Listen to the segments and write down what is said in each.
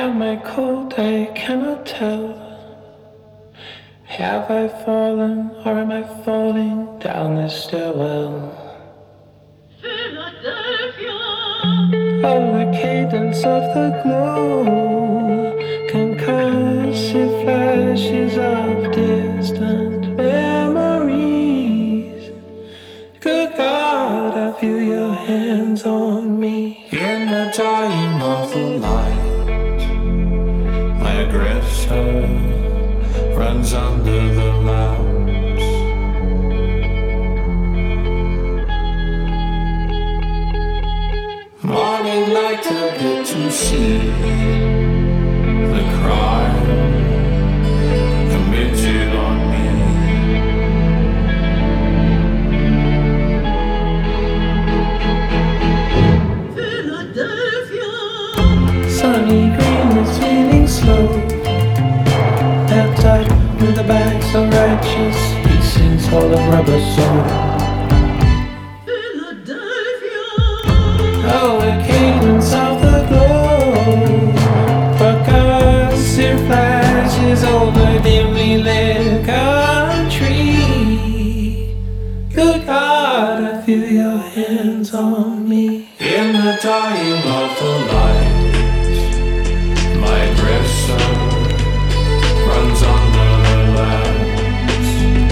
Am I cold? I cannot tell. Have I fallen or am I falling down this stairwell? Philadelphia. Oh, the cadence of the glow, concussive flashes of distant memories. Good God, I feel your hands on me. In the dying of the light, my aggressor runs under the lamps. Morning light to get to see the crime committed on me. Philadelphia. Sunny green is feeling slow. Left up with the bags of righteous pieces, all of rubber soul. Philadelphia. Oh, the cadence of the glow, percussive flashes over dimly lit country. Good God, I feel your hands on me. In the dying of the light, my aggressor runs under the lamps.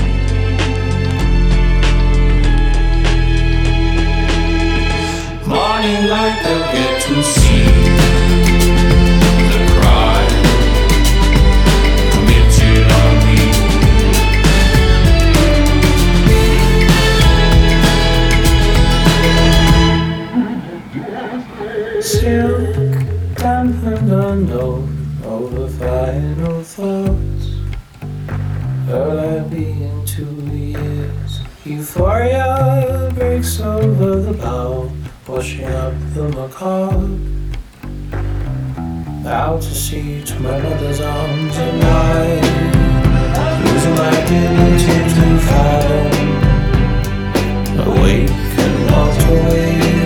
Morning light, they'll get to see the crime committed on me. Silk, dampened unknown, over final thoughts. Will I be in 2 years? Euphoria breaks over the bow, washing up the macabre. Out to sea to my mother's arms at night, losing my ability to fathom. Awake and not awake.